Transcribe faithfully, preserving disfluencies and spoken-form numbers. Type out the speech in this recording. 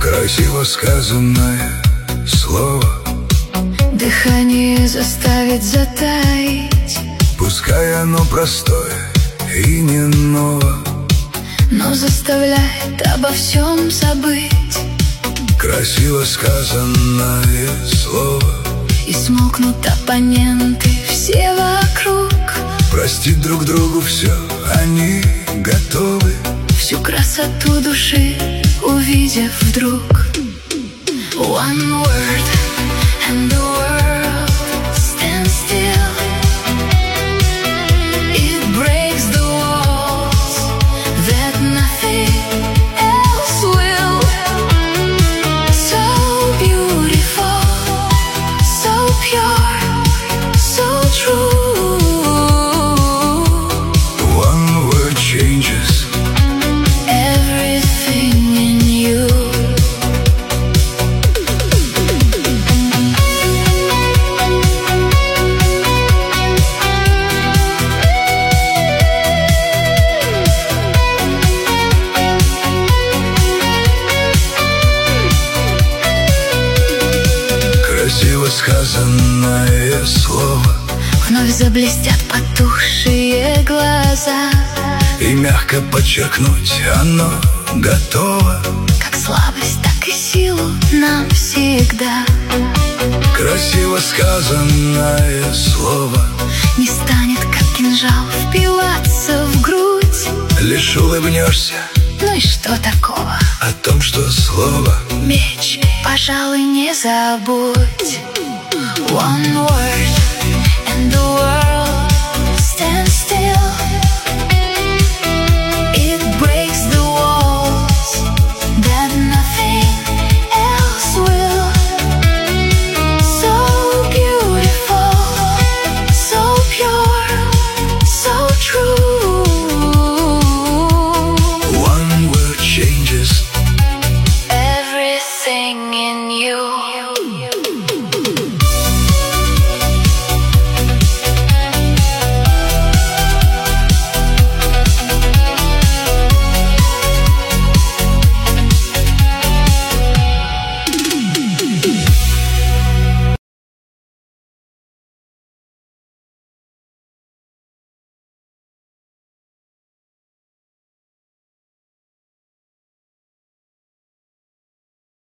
Красиво сказанное слово дыхание заставит затаить. Пускай оно простое и не ново, но заставляет обо всем забыть. Красиво сказанное слово, и смолкнут оппоненты все вокруг. Простить друг другу все они готовы, всю красоту души увидев вдруг. One word and the world stands still. It breaks the walls that nothing else will. So beautiful, so pure, so true. One word changes everything in you. Красиво сказанное слово, вновь заблестят потухшие глаза, и мягко подчеркнуть оно готово, как слабость, так и силу нам всегда. Красиво сказанное слово не станет, как кинжал, впиваться в грудь. Лишь улыбнешься, ну и что такого? О том, что слово меч, пожалуй, не забудь. One word and the world